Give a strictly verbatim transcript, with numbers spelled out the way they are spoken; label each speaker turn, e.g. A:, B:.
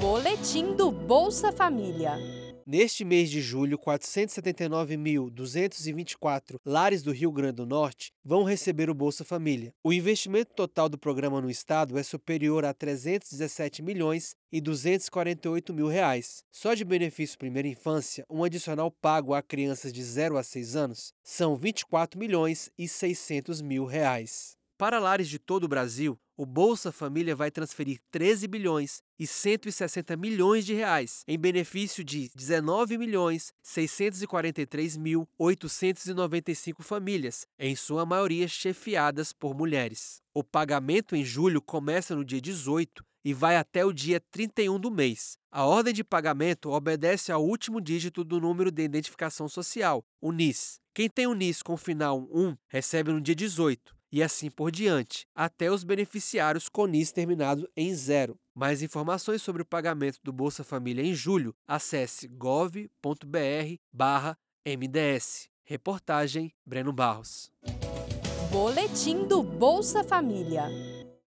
A: Boletim do Bolsa Família.
B: Neste mês de julho, quatrocentos e setenta e nove mil, duzentos e vinte e quatro lares do Rio Grande do Norte vão receber o Bolsa Família. O investimento total do programa no estado é superior a trezentos e dezessete milhões e duzentos e quarenta e oito mil reais. Só de benefício primeira infância, um adicional pago a crianças de zero a seis anos são vinte e quatro milhões e seiscentos mil reais. Para lares de todo o Brasil, o Bolsa Família vai transferir treze bilhões e cento e sessenta milhões de reais em benefício de dezenove milhões seiscentos e quarenta e três mil oitocentos e noventa e cinco famílias, em sua maioria chefiadas por mulheres. O pagamento em julho começa no dia dezoito e vai até o dia trinta e um do mês. A ordem de pagamento obedece ao último dígito do número de identificação social, o N I S. Quem tem o N I S com final um recebe no dia dezoito. E assim por diante, até os beneficiários com N I S terminado em zero. Mais informações sobre o pagamento do Bolsa Família em julho, acesse gov ponto br barra M D S. Reportagem Breno Barros.
A: Boletim do Bolsa Família.